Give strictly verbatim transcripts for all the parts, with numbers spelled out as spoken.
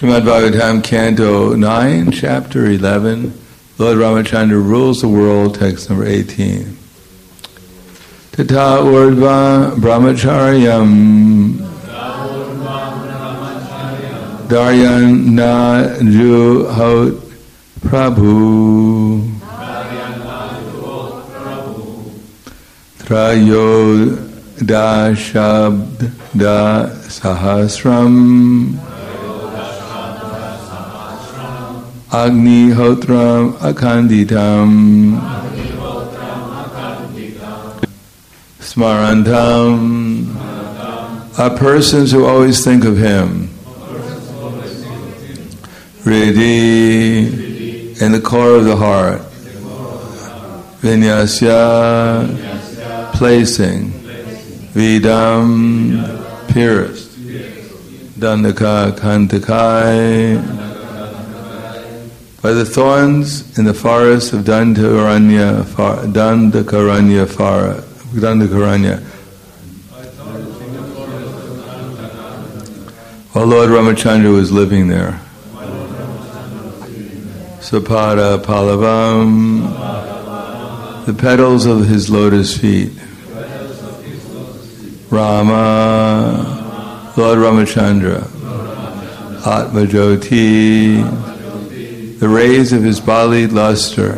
Srimad Bhagavatam, Canto nine, Chapter eleven, Lord Ramachandra rules the world, text number eighteen. Tata urdva brahmacharyam daryan na juhot prabhu trayo da shabda sahasram Agni hotram akhanditam Smarantam are persons who always think of him. Riddhi, in the core of the heart. Vinyasya, placing. Vidam, purest. Dandaka kantakai, by the thorns in the forest of Dandakaranya, Dandakaranya, Dandakaranya. While Lord Ramachandra was living there. Sapada Palavam, the petals of his lotus feet. Rama, Lord Ramachandra. Atma Jyoti, the rays of his bodily luster,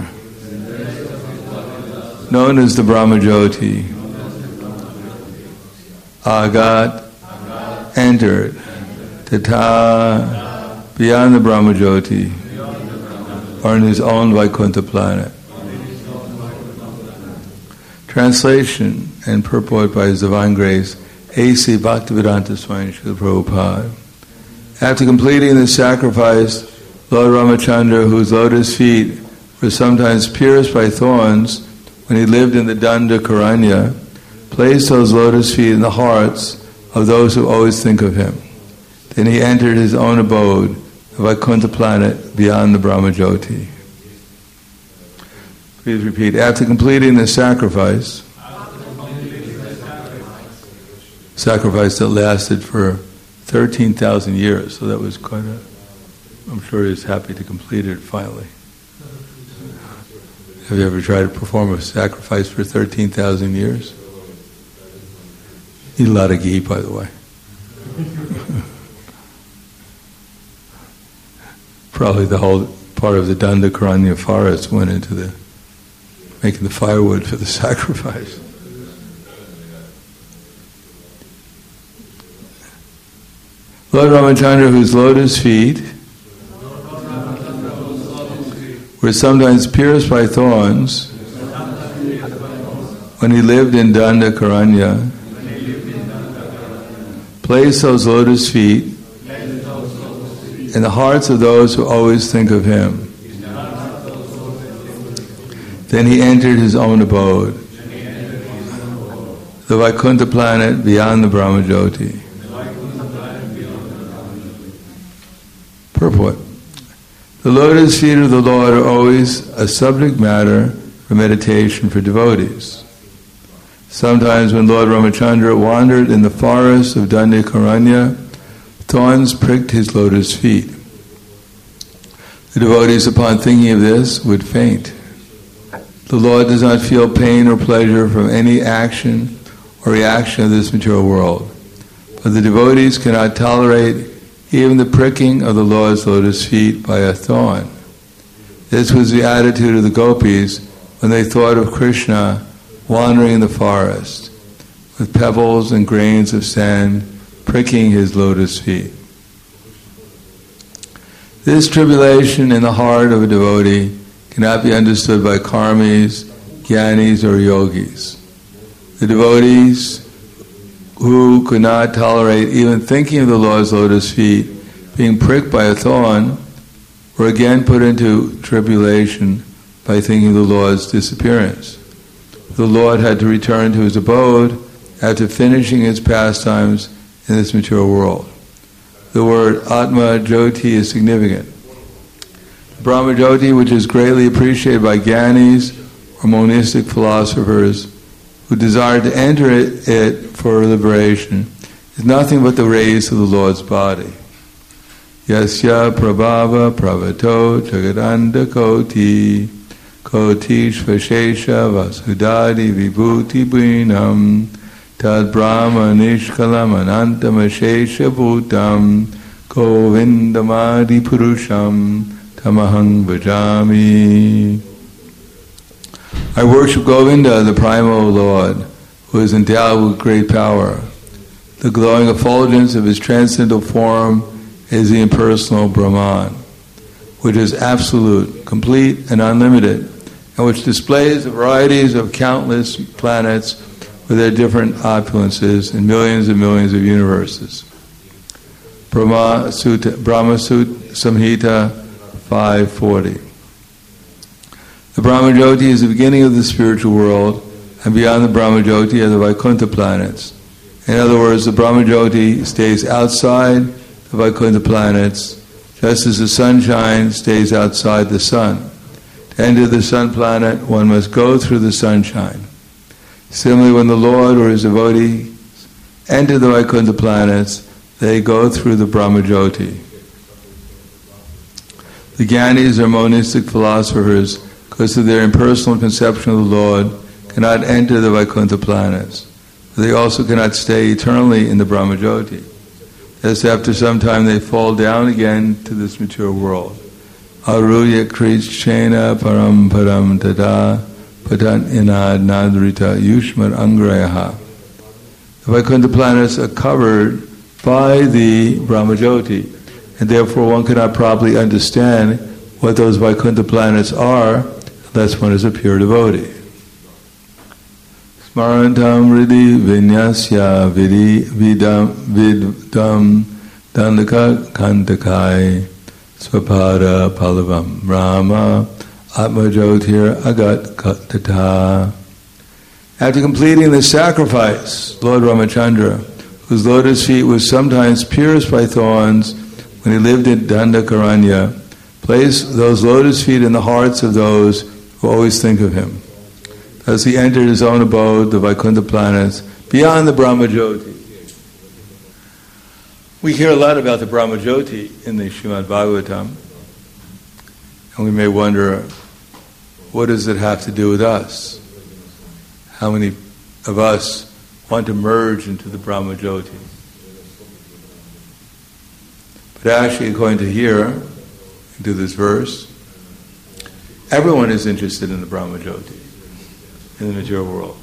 known as the Brahmajyoti. Agat, entered. Tata, beyond the Brahmajyoti, or in his own Vaikuntha planet. Translation and purport by His Divine Grace, A C Bhaktivedanta Swami Srila Prabhupada. After completing the sacrifice, Lord Ramachandra, whose lotus feet were sometimes pierced by thorns when he lived in the Dandakaranya, placed those lotus feet in the hearts of those who always think of him. Then he entered his own abode, the Vaikuntha planet beyond the Brahmajyoti. Please repeat. After completing the sacrifice, sacrifice that lasted for thirteen thousand years, so that was quite a... I'm sure he's happy to complete it finally. Have you ever tried to perform a sacrifice for thirteen thousand years? Need a lot of ghee, by the way. Probably the whole part of the Dandakaranya forest went into the making the firewood for the sacrifice. Lord Ramachandra, whose lotus feet were sometimes pierced by thorns when he lived in Dandakaranya, placed those lotus feet in the hearts of those who always think of him. Then he entered his own abode, the Vaikuntha planet beyond the Brahmajyoti. Purport. The lotus feet of the Lord are always a subject matter for meditation for devotees. Sometimes when Lord Ramachandra wandered in the forest of Dandakaranya, thorns pricked his lotus feet. The devotees, upon thinking of this, would faint. The Lord does not feel pain or pleasure from any action or reaction of this material world. But the devotees cannot tolerate even the pricking of the Lord's lotus feet by a thorn. This was the attitude of the gopis when they thought of Krishna wandering in the forest with pebbles and grains of sand pricking his lotus feet. This tribulation in the heart of a devotee cannot be understood by karmis, jnanis, or yogis. The devotees who could not tolerate even thinking of the Lord's lotus feet being pricked by a thorn were again put into tribulation by thinking of the Lord's disappearance. The Lord had to return to his abode after finishing his pastimes in this material world. The word Atma Jyoti is significant. Brahma Jyoti, which is greatly appreciated by jnanis or monistic philosophers who desire to enter it, it for liberation, is nothing but the rays of the Lord's body. Yasya prabhava pravato jagadanda koti koti svashesha vasudadi vibhuti bhinam tad brahma nishkalam anantam ashesha bhutam govindamadi purusham tamahang bhajami. I worship Govinda, the primal Lord, who is endowed with great power. The glowing effulgence of his transcendental form is the impersonal Brahman, which is absolute, complete, and unlimited, and which displays the varieties of countless planets with their different opulences in millions and millions of universes. Brahma Sutta, Brahma Sutta Samhita five forty. The Brahmajyoti is the beginning of the spiritual world, and beyond the Brahmajyoti are the Vaikuntha planets. In other words, the Brahmajyoti stays outside the Vaikuntha planets, just as the sunshine stays outside the sun. To enter the sun planet, one must go through the sunshine. Similarly, when the Lord or his devotees enter the Vaikuntha planets, they go through the Brahmajyoti. The Gyanis or monistic philosophers, because of their impersonal conception of the Lord, cannot enter the Vaikuntha planets. But they also cannot stay eternally in the Brahmajyoti. Thus, after some time, they fall down again to this material world. Aruya krichena param param tada patant inad nadrita yushmar angrayaha. The Vaikuntha planets are covered by the Brahmajyoti, and therefore one cannot properly understand what those Vaikuntha planets are unless one is a pure devotee. Smarantam ridi vinyasya vidi vidam vidam dandaka kantakai swapada palavam rama atmajotir agat katata. After completing the sacrifice, Lord Ramachandra, whose lotus feet was sometimes pierced by thorns when he lived in Dandakaranya, placed those lotus feet in the hearts of those who always think of him. Thus he entered his own abode, the Vaikuntha planets, beyond the Brahmajyoti. We hear a lot about the Brahmajyoti in the Srimad Bhagavatam, and we may wonder, what does it have to do with us? How many of us want to merge into the Brahmajyoti? But actually, according to here, into this verse, everyone is interested in the Brahmajyoti, in the material world.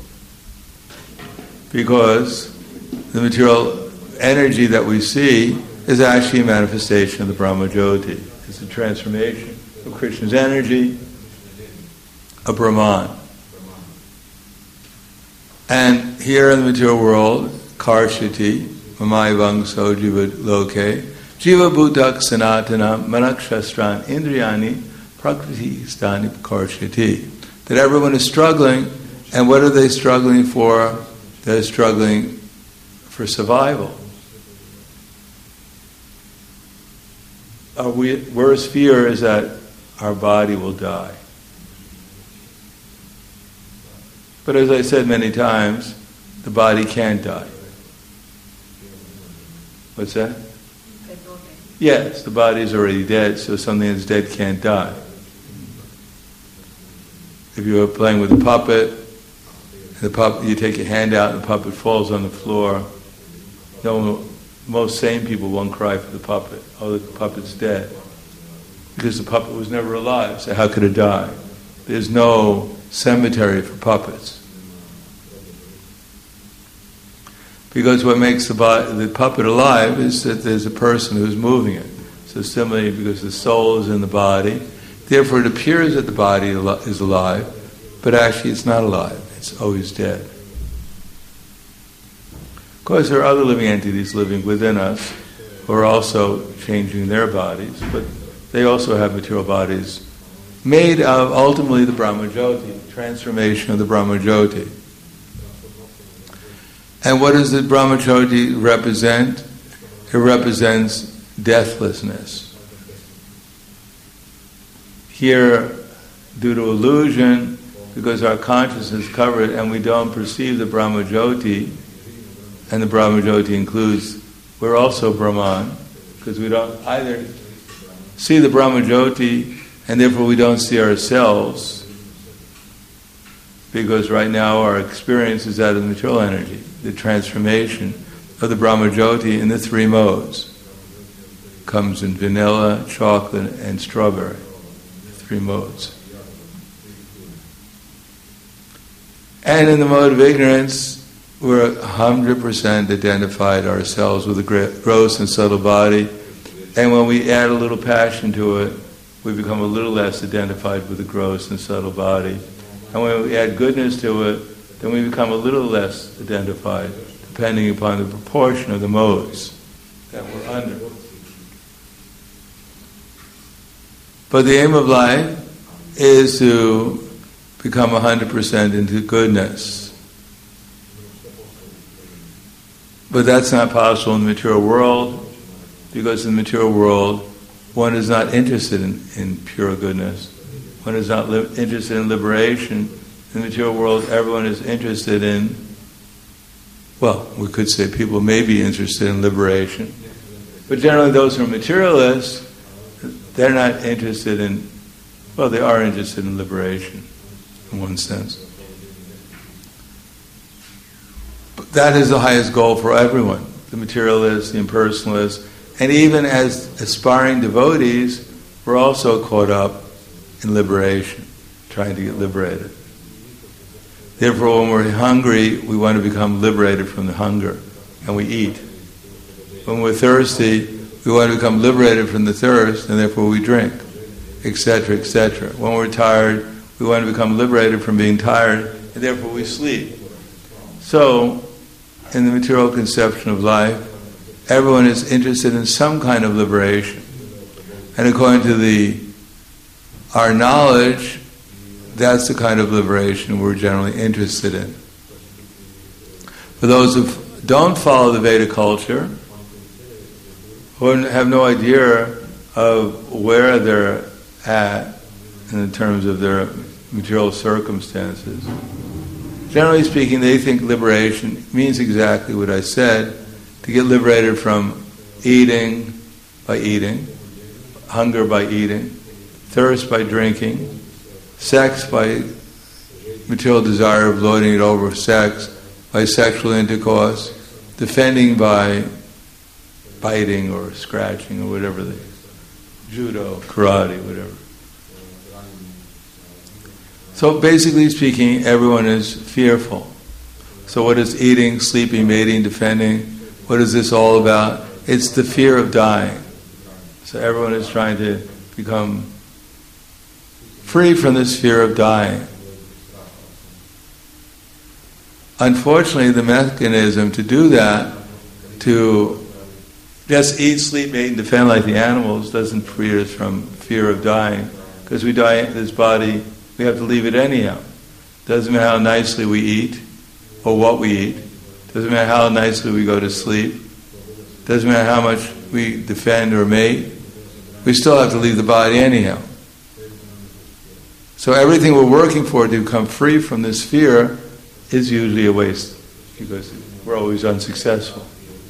Because the material energy that we see is actually a manifestation of the Brahmajyoti. It's a transformation of Krishna's energy, of Brahman. And here in the material world, Karshati, Mamai Vangso Jiva Loke, Jiva Bhutak Sanatana Manakshastran Indriyani Prakriti Stani Karshati. That everyone is struggling, and what are they struggling for? They're struggling for survival. Our worst fear is that our body will die. But as I said many times, the body can't die. What's that? Yes, the body is already dead, so something that's dead can't die. If you are playing with a puppet, the puppet, you take your hand out and the puppet falls on the floor, no, most sane people won't cry for the puppet. Oh, the puppet's dead. Because the puppet was never alive, so how could it die? There's no cemetery for puppets. Because what makes the, body, the puppet alive is that there's a person who's moving it. So similarly, because the soul is in the body, therefore it appears that the body is alive, but actually it's not alive. It's always dead. Of course, there are other living entities living within us who are also changing their bodies, but they also have material bodies made of ultimately the Brahmajyoti, transformation of the Brahmajyoti. And what does the Brahmajyoti represent? It represents deathlessness. Here, due to illusion, because our consciousness is covered and we don't perceive the Brahmajyoti, and the Brahmajyoti includes, we're also Brahman, because we don't either see the Brahmajyoti, and therefore we don't see ourselves, because right now our experience is that of the material energy, the transformation of the Brahmajyoti in the three modes. Comes in vanilla, chocolate, and strawberry, the three modes. And in the mode of ignorance, we're one hundred percent identified ourselves with the gross and subtle body, and when we add a little passion to it, we become a little less identified with the gross and subtle body. And when we add goodness to it, then we become a little less identified, depending upon the proportion of the modes that we're under. But the aim of life is to become one hundred percent into goodness. But that's not possible in the material world, because in the material world, one is not interested in, in pure goodness. One is not li- interested in liberation. In the material world, everyone is interested in, well, we could say people may be interested in liberation. But generally those who are materialists, they're not interested in, well, they are interested in liberation, in one sense. But that is the highest goal for everyone, the materialists, the impersonalists, and even as aspiring devotees, we're also caught up in liberation, trying to get liberated. Therefore, when we're hungry, we want to become liberated from the hunger, and we eat. When we're thirsty, we want to become liberated from the thirst, and therefore we drink, et cetera, et cetera. When we're tired, we want to become liberated from being tired, and therefore we sleep. So, in the material conception of life, everyone is interested in some kind of liberation. And according to the our knowledge, that's the kind of liberation we're generally interested in. For those who don't follow the Veda culture, who have no idea of where they're at in terms of their material circumstances, generally speaking, they think liberation means exactly what I said, to get liberated from eating by eating, hunger by eating, thirst by drinking, sex by material desire of lording it over sex, by sexual intercourse, defending by biting or scratching or whatever, the judo, karate, whatever. So basically speaking, everyone is fearful. So what is eating, sleeping, mating, defending? What is this all about? It's the fear of dying. So everyone is trying to become free from this fear of dying. Unfortunately, the mechanism to do that, to just eat, sleep, mate, and defend like the animals, doesn't free us from fear of dying. Because we die in this body, we have to leave it anyhow. Doesn't matter how nicely we eat, or what we eat. Doesn't matter how nicely we go to sleep. Doesn't matter how much we defend or mate. We still have to leave the body anyhow. So everything we're working for to become free from this fear is usually a waste, because we're always unsuccessful.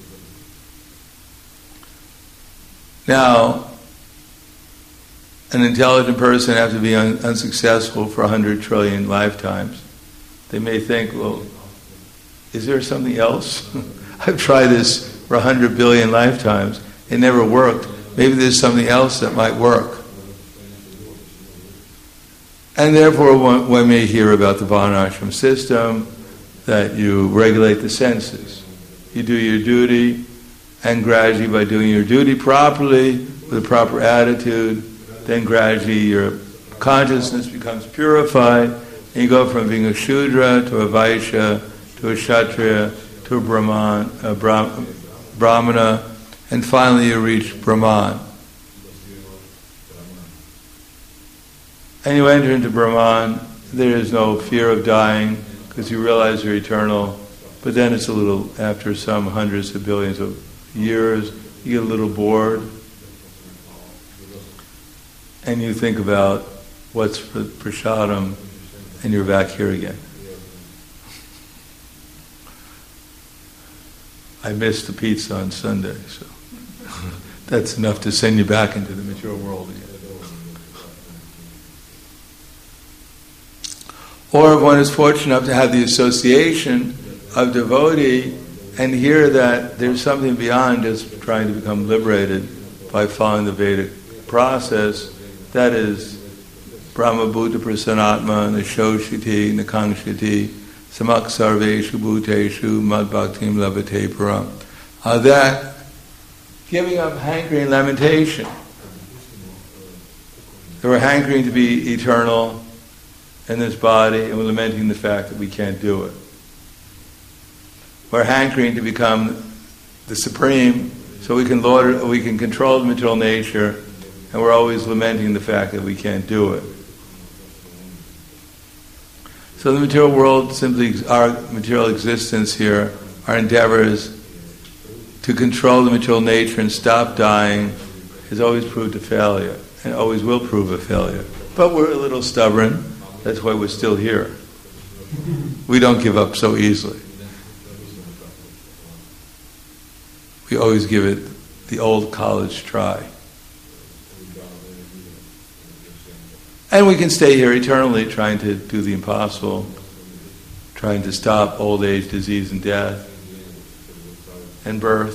Now, an intelligent person has to be un- unsuccessful for a hundred trillion lifetimes. They may think, well, is there something else? I've tried this for a hundred billion lifetimes. It never worked. Maybe there's something else that might work. And therefore one, one may hear about the Varnashram system, that you regulate the senses. You do your duty, and gradually by doing your duty properly, with a proper attitude, then gradually your consciousness becomes purified, and you go from being a Shudra to a Vaishya, to a Kshatriya, to a Brahman, a Brah- Brahmana, and finally you reach Brahman. And you enter into Brahman, there is no fear of dying, because you realize you're eternal, but then it's a little, after some hundreds of billions of years, you get a little bored, and you think about what's for prasadam, and you're back here again. I missed the pizza on Sunday, so that's enough to send you back into the material world again. Or if one is fortunate enough to have the association of devotee and hear that there's something beyond just trying to become liberated by following the Vedic process, that is Brahma Bhuta Prasanatma, Nashoshiti, Nakangshiti, Samak Sarveshu Bhuteshu, Mad Bhaktim Labhate Param. Uh, that giving up hankering lamentation. That we're hankering to be eternal in this body and we're lamenting the fact that we can't do it. We're hankering to become the supreme so we can lord, we can control the material nature, and we're always lamenting the fact that we can't do it. So the material world, simply our material existence here, our endeavors to control the material nature and stop dying has always proved a failure, and always will prove a failure. But we're a little stubborn, that's why we're still here. We don't give up so easily. We always give it the old college try. And we can stay here eternally trying to do the impossible, trying to stop old age, disease, and death, and birth.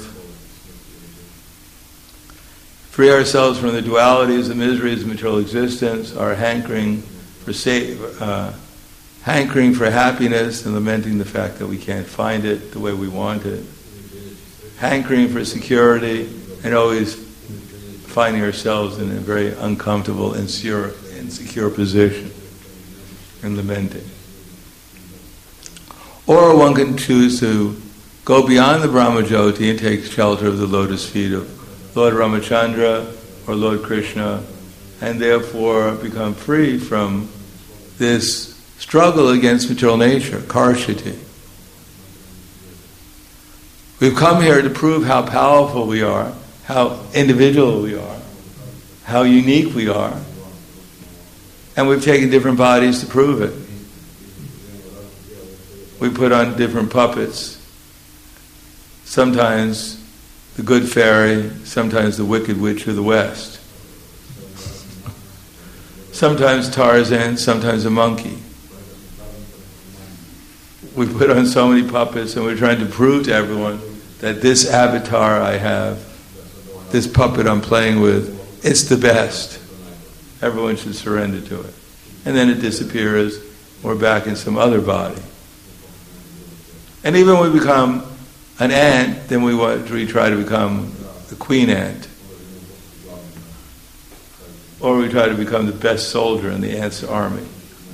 Free ourselves from the dualities, the miseries of material existence, our hankering for sa- uh, hankering for happiness and lamenting the fact that we can't find it the way we want it. Hankering for security and always finding ourselves in a very uncomfortable, insecure, insecure position and lamenting. Or one can choose to go beyond the Brahmajyoti and take shelter of the lotus feet of Lord Ramachandra or Lord Krishna, and therefore become free from this struggle against material nature, karshati. We've come here to prove how powerful we are, how individual we are, how unique we are, and we've taken different bodies to prove it. We put on different puppets. Sometimes the good fairy, sometimes the wicked witch of the West. Sometimes Tarzan, sometimes a monkey. We put on so many puppets and we're trying to prove to everyone that this avatar I have, this puppet I'm playing with, it's the best. Everyone should surrender to it. And then it disappears, we're back in some other body. And even when we become an ant, then we want, we try to become the queen ant. Or we try to become the best soldier in the ant's army.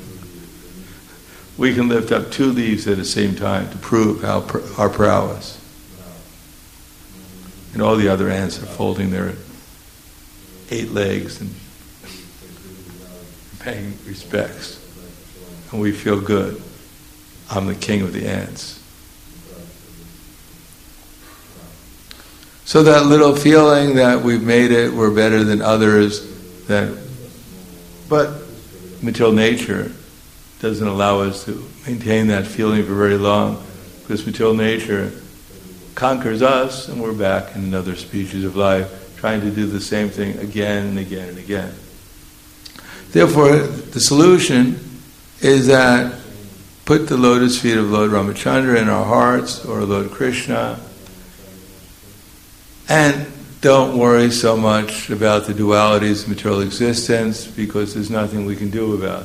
We can lift up two leaves at the same time to prove how pr- our prowess. And all the other ants are folding their eight legs and paying respects. And we feel good. I'm the king of the ants. So that little feeling that we've made it, we're better than others, that, but material nature doesn't allow us to maintain that feeling for very long, because material nature conquers us and we're back in another species of life, trying to do the same thing again and again and again. Therefore, the solution is that put the lotus feet of Lord Ramachandra in our hearts, or Lord Krishna, and don't worry so much about the dualities of material existence, because there's nothing we can do about it.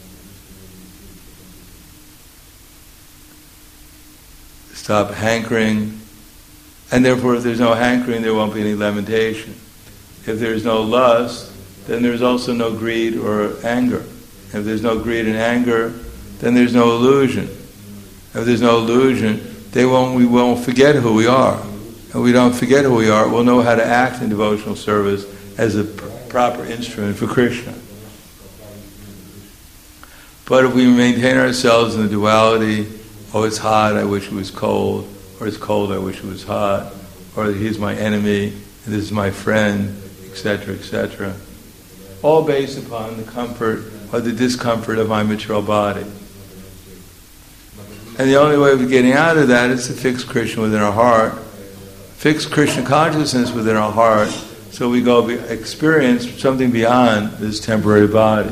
Stop hankering, and therefore if there's no hankering, there won't be any lamentation. If there's no lust, then there's also no greed or anger. If there's no greed and anger, then there's no illusion. If there's no illusion, they won't, we won't forget who we are. And we don't forget who we are, we'll know how to act in devotional service as a pr- proper instrument for Krishna. But if we maintain ourselves in the duality, oh, it's hot, I wish it was cold, or it's cold, I wish it was hot, or he's my enemy, and this is my friend, et cetera, et cetera, all based upon the comfort or the discomfort of my material body. And the only way of getting out of that is to fix Krishna within our heart, fix Krishna consciousness within our heart, So we go be, experience something beyond this temporary body.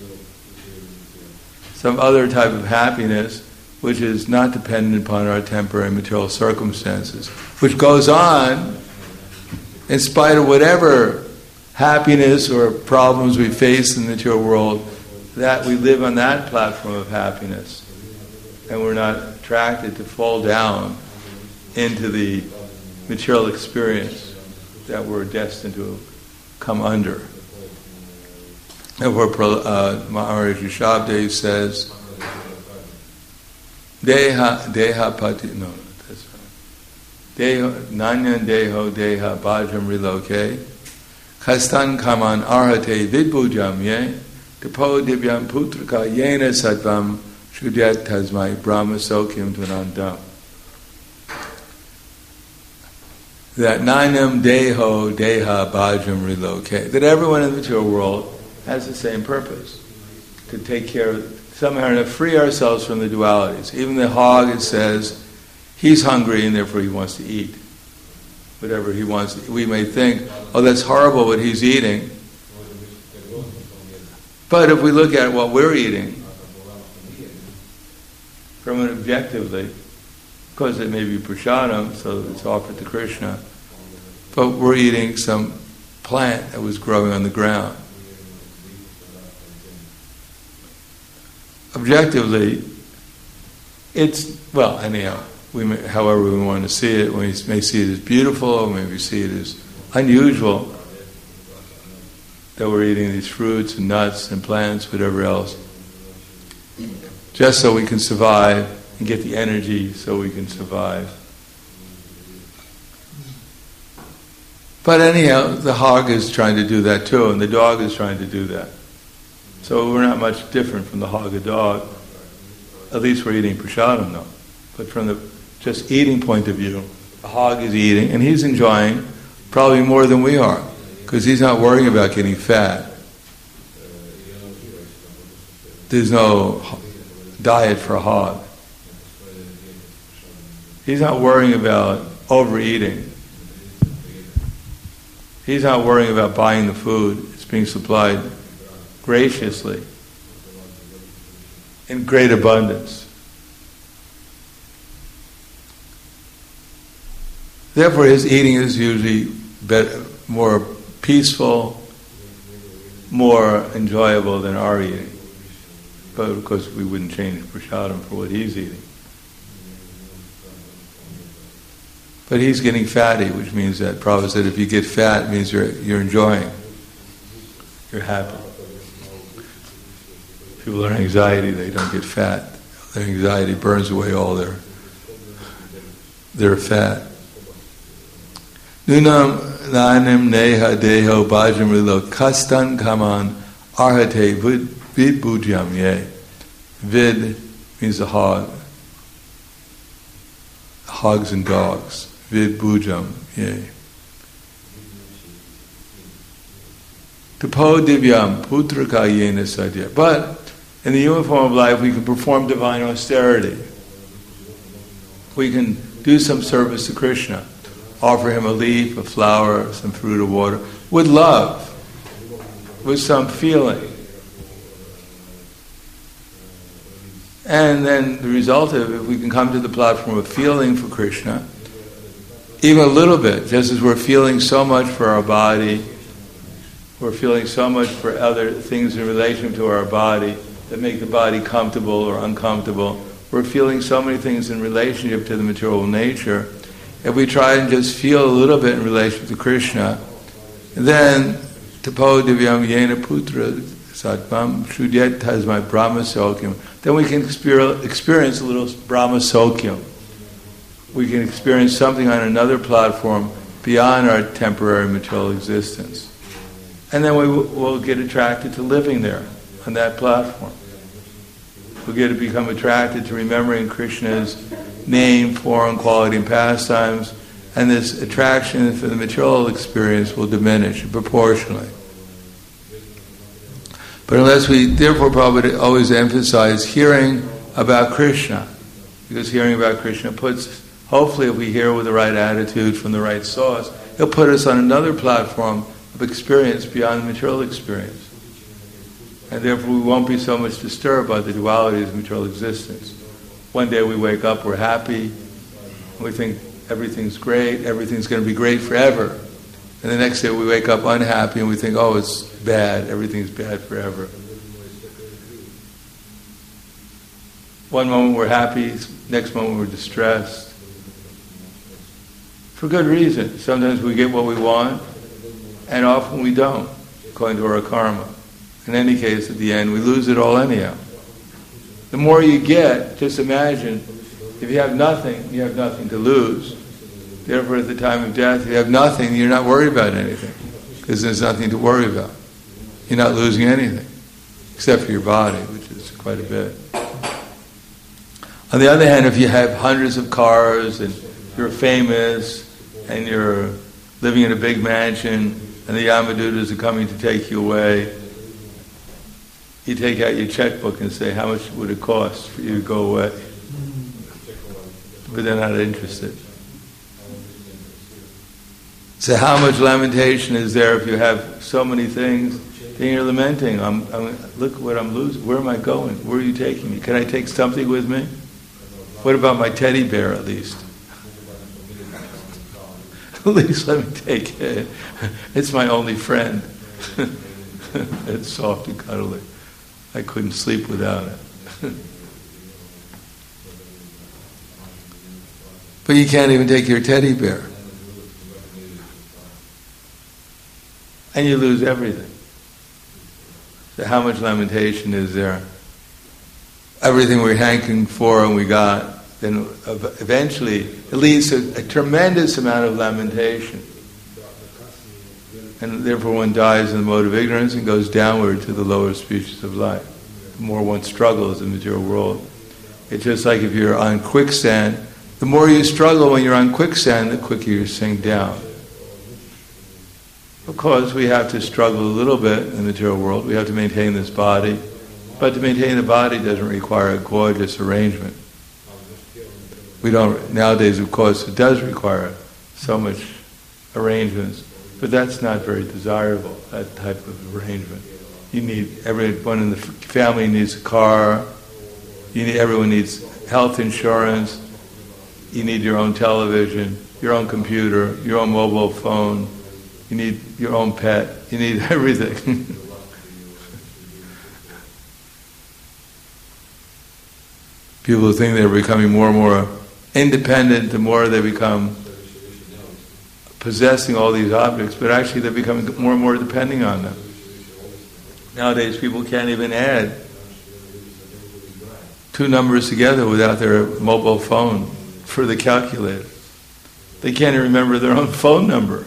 Some other type of happiness which is not dependent upon our temporary material circumstances, which goes on in spite of whatever happiness or problems we face in the material world, that we live on that platform of happiness. And we're not attracted to fall down into the material experience that we're destined to come under. And where uh, Maharishi Shabde says, Deha, Deha Pati, no, that's right. Deho, Nanyan Deho, Deha, Bhajam Riloke, Khastan Kaman Arhate Vidbujam Ye, Tapo Divyam Putraka Yena Sattvam Shudyat Tasmai Brahma Sokyam Tvanandam. That Nanam Deho, Deha, Bhajam Riloke, that everyone in the material world has the same purpose, to take care of, somehow to free ourselves from the dualities. Even the hog, it says, he's hungry and therefore he wants to eat. Whatever he wants to, we may think, oh, that's horrible what he's eating. But if we look at what we're eating, from it objectively, because it may be prasadam, so it's offered to Krishna, but we're eating some plant that was growing on the ground. Objectively, it's, well, anyhow, we may, however we want to see it, we may see it as beautiful, or maybe see it as unusual that we're eating these fruits and nuts and plants, whatever else, just so we can survive and get the energy so we can survive. But anyhow, the hog is trying to do that too, and the dog is trying to do that. So we're not much different from the hog and dog. At least we're eating prasadam though. But from the just eating point of view, the hog is eating, and he's enjoying probably more than we are, because he's not worrying about getting fat. There's no diet for a hog. He's not worrying about overeating. He's not worrying about buying the food. It's being supplied graciously, in great abundance. Therefore, his eating is usually better, more peaceful, more enjoyable than our eating. But of course, we wouldn't change prasadam for what he's eating. But he's getting fatty, which means that Prabhupada said if you get fat, it means you're you're enjoying, you're happy. People are anxiety, they don't get fat. Their anxiety burns away all their their fat. Nunam nanim neha deho bhajam rilo kastan kaman arhate vid bujam ye. Vid means the hog. Hogs and dogs. Vid bujam ye. Tapo divyam putraka yena sadhya. But in the human form of life, we can perform divine austerity. We can do some service to Krishna, offer him a leaf, a flower, some fruit or water, with love, with some feeling. And then the result of it, if we can come to the platform of feeling for Krishna, even a little bit, just as we're feeling so much for our body, we're feeling so much for other things in relation to our body, that make the body comfortable or uncomfortable. We're feeling so many things in relationship to the material nature. If we try and just feel a little bit in relation to Krishna, then tapo divyam yena putra sattvam shudyat tasmai brahma sokyam, then we can experience a little brahma sokyam. We can experience something on another platform beyond our temporary material existence. And then we will get attracted to living there on that platform. We'll get to become attracted to remembering Krishna's name, form, quality, and pastimes, and this attraction for the material experience will diminish proportionally. But unless we, therefore, probably always emphasize hearing about Krishna, because hearing about Krishna puts, hopefully if we hear with the right attitude from the right source, He'll put us on another platform of experience beyond the material experience. And therefore we won't be so much disturbed by the dualities of material existence. One day we wake up, we're happy, and we think everything's great, everything's going to be great forever. And the next day we wake up unhappy and we think, oh, it's bad, everything's bad forever. One moment we're happy, next moment we're distressed. For good reason. Sometimes we get what we want, and often we don't, according to our karma. In any case, at the end, we lose it all anyhow. The more you get, just imagine, if you have nothing, you have nothing to lose. Therefore, at the time of death, if you have nothing, you're not worried about anything, because there's nothing to worry about. You're not losing anything, except for your body, which is quite a bit. On the other hand, if you have hundreds of cars, and you're famous, and you're living in a big mansion, and the Yamadutas are coming to take you away, you take out your checkbook and say, how much would it cost for you to go away? But they're not interested. So how much lamentation is there if you have so many things, then you're lamenting, I'm, I'm, look what I'm losing, where am I going? Where are you taking me? Can I take something with me? What about my teddy bear at least? At least let me take it. It's my only friend. It's soft and cuddly. I couldn't sleep without it. But you can't even take your teddy bear. And you lose everything. So how much lamentation is there? Everything we're hankering for and we got, then eventually it leads to a tremendous amount of lamentation. And therefore one dies in the mode of ignorance and goes downward to the lower species of life. The more one struggles in the material world. It's just like if you're on quicksand, the more you struggle when you're on quicksand, the quicker you sink down. Of course, we have to struggle a little bit in the material world. We have to maintain this body. But to maintain the body doesn't require a gorgeous arrangement. We don't, nowadays of course it does require so much arrangements, but that's not very desirable, that type of arrangement. You need, everyone in the family needs a car, you need, everyone needs health insurance, you need your own television, your own computer, your own mobile phone, you need your own pet, you need everything. People think they're becoming more and more independent the more they become possessing all these objects, but actually they're becoming more and more depending on them. Nowadays people can't even add two numbers together without their mobile phone for the calculator. They can't even remember their own phone number.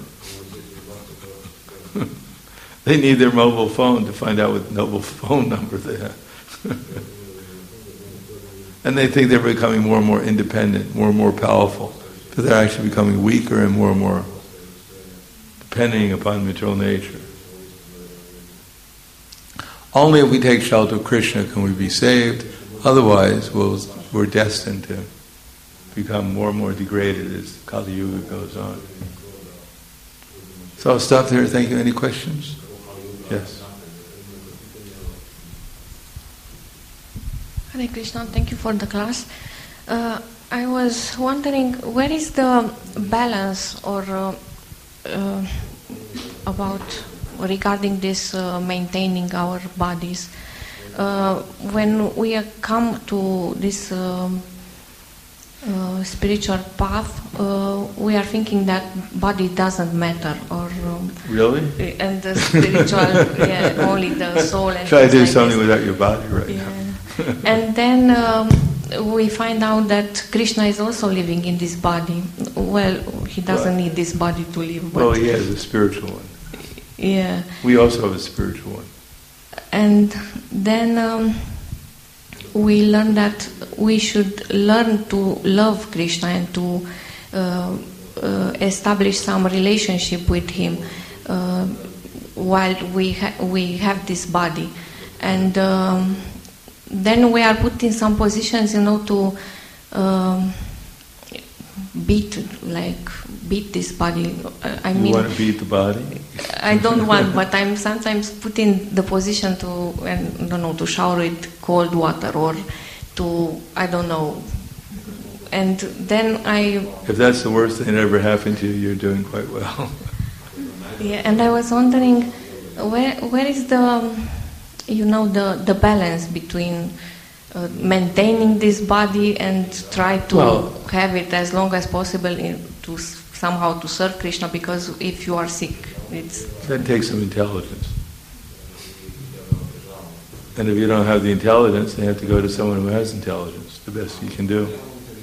They need their mobile phone to find out what mobile phone number they have. And they think they're becoming more and more independent, more and more powerful, but they're actually becoming weaker and more and more depending upon material nature. Only if we take shelter of Krishna can we be saved, otherwise we'll, we're destined to become more and more degraded as Kali Yuga goes on. So I'll stop there. Thank you. Any questions? Yes. Hare Krishna, thank you for the class. Uh, I was wondering, where is the balance or uh, uh, about regarding this uh, maintaining our bodies? Uh, when we come to this um, uh, spiritual path, uh, we are thinking that body doesn't matter, or um, really, and the spiritual, yeah, only the soul. And try to do like something this. without your body right Yeah. now. And then um, we find out that Krishna is also living in this body. Well, he doesn't Well, need this body to live. But well, he has a spiritual one. Yeah. We also have a spiritual one. And then um, we learn that we should learn to love Krishna and to uh, uh, establish some relationship with him uh, while we ha- we have this body. And um, then we are put in some positions, you know, to um, beat, like beat this body. Uh, I you mean, want to beat the body? I don't want, but I'm sometimes put in the position to, I don't know, to shower with cold water or to, I don't know. And then I... If that's the worst thing that ever happened to you, you're doing quite well. Yeah, and I was wondering, where where is the, um, you know, the, the balance between uh, maintaining this body and try to well, have it as long as possible in, to somehow to serve Krishna, because if you are sick, it's... That takes some intelligence. And if you don't have the intelligence, then you have to go to someone who has intelligence, the best you can do.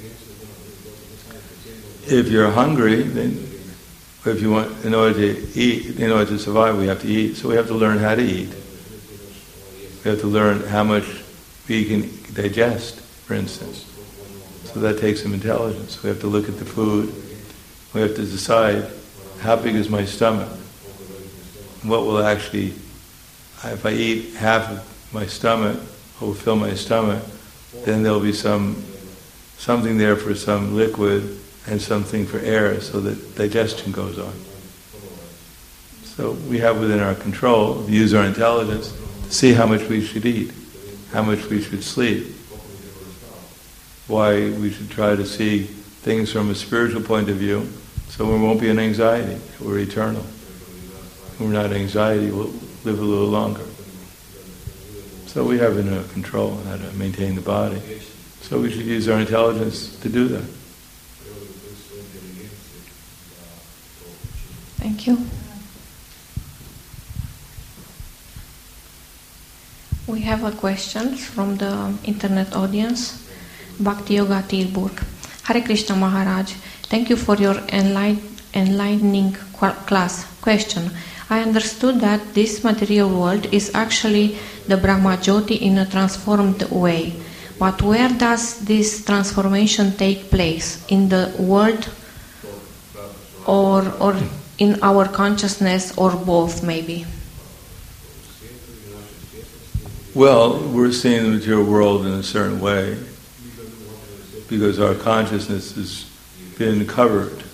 If you're hungry, then if you want, in order to eat, in order to survive, we have to eat. So we have to learn how to eat. We have to learn how much we can digest, for instance. So that takes some intelligence. We have to look at the food. We have to decide, how big is my stomach? What will actually, if I eat half of my stomach, what will fill my stomach, then there'll be some something there for some liquid and something for air, so that digestion goes on. So we have within our control, use our intelligence, to see how much we should eat, how much we should sleep, why we should try to see things from a spiritual point of view, so we won't be in anxiety. We're eternal. When we're not in anxiety, we'll live a little longer. So we have in our control how to maintain the body. So we should use our intelligence to do that. Thank you. We have a question from the internet audience. Bhakti Yoga Tilburg. Hare Krishna Maharaj, thank you for your enlight- enlightening class. Question. I understood that this material world is actually the Brahma Jyoti in a transformed way. But where does this transformation take place? In the world or or in our consciousness, or both maybe? Well, we're seeing the material world in a certain way because our consciousness has been covered.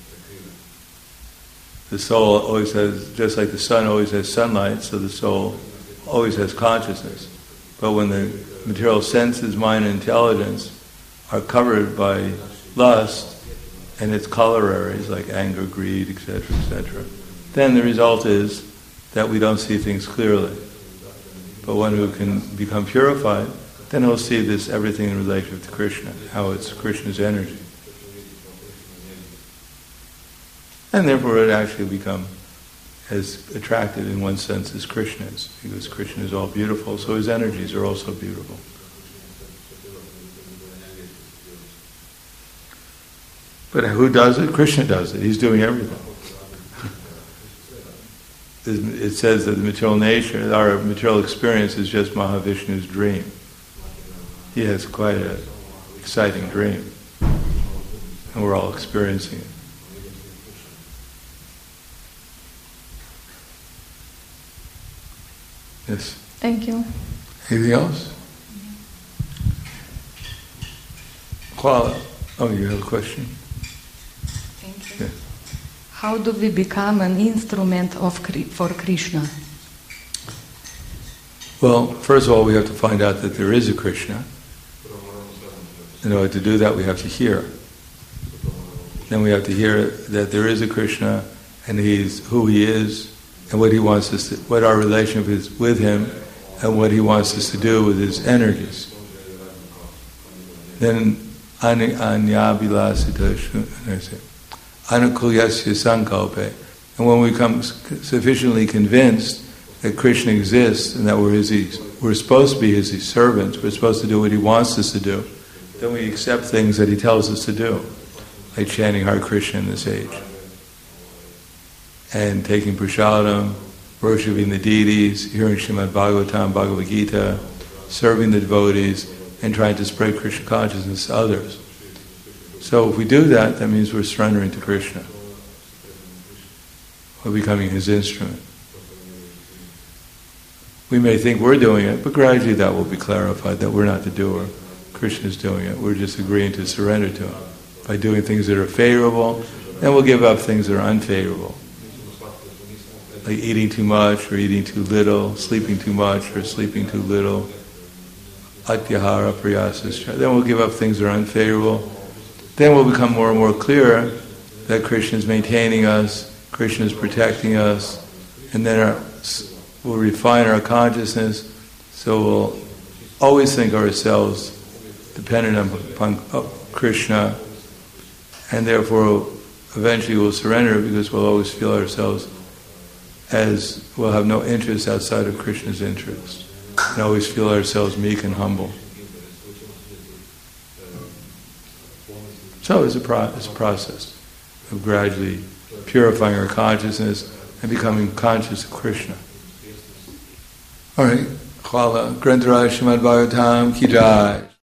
The soul always has, just like the sun always has sunlight, so the soul always has consciousness. But when the material senses, mind, and intelligence are covered by lust and its corollaries like anger, greed, et cetera, et cetera, then the result is that we don't see things clearly. But one who can become purified, then he'll see this everything in relation to Krishna, how it's Krishna's energy. And therefore it actually become as attractive in one sense as Krishna is, because Krishna is all beautiful, so his energies are also beautiful. But who does it? Krishna does it. He's doing everything. It says that the material nature, our material experience is just Mahavishnu's dream. He has quite an exciting dream, and we're all experiencing it. Yes. Thank you. Anything else? Kuala. Oh, you have a question? Thank you. Yeah. How do we become an instrument of for Krishna? Well, first of all, we have to find out that there is a Krishna. In order to do that, we have to hear. Then we have to hear that there is a Krishna, and He's who He is, and what He wants us to, what our relationship is with Him, and what He wants us to do with His energies. Then anyabilasita anukulyasya sankalpe. And when we become sufficiently convinced that Krishna exists and that we're his, we're supposed to be His servants, we're supposed to do what He wants us to do, then we accept things that He tells us to do, like chanting Hare Krishna in this age, and taking prasadam, worshipping the deities, hearing Srimad Bhagavatam, Bhagavad Gita, serving the devotees, and trying to spread Krishna consciousness to others. So if we do that, that means we're surrendering to Krishna. We're becoming His instrument. We may think we're doing it, but gradually that will be clarified, that we're not the doer. Krishna is doing it. We're just agreeing to surrender to Him by doing things that are favorable Then we'll give up things that are unfavorable, like eating too much or eating too little, sleeping too much or sleeping too little. Atyahara priyasascha. Then we'll give up things that are unfavorable. Then we'll become more and more clear that Krishna is maintaining us, Krishna is protecting us, and then our, we'll refine our consciousness, so we'll always think ourselves dependent upon Krishna, and therefore eventually we'll surrender because we'll always feel ourselves as we'll have no interest outside of Krishna's interest, and always feel ourselves meek and humble. So it's a, pro- it's a process of gradually purifying our consciousness and becoming conscious of Krishna. All right. Khala Grantaraj Srimad Bhagavatam Ki Jai.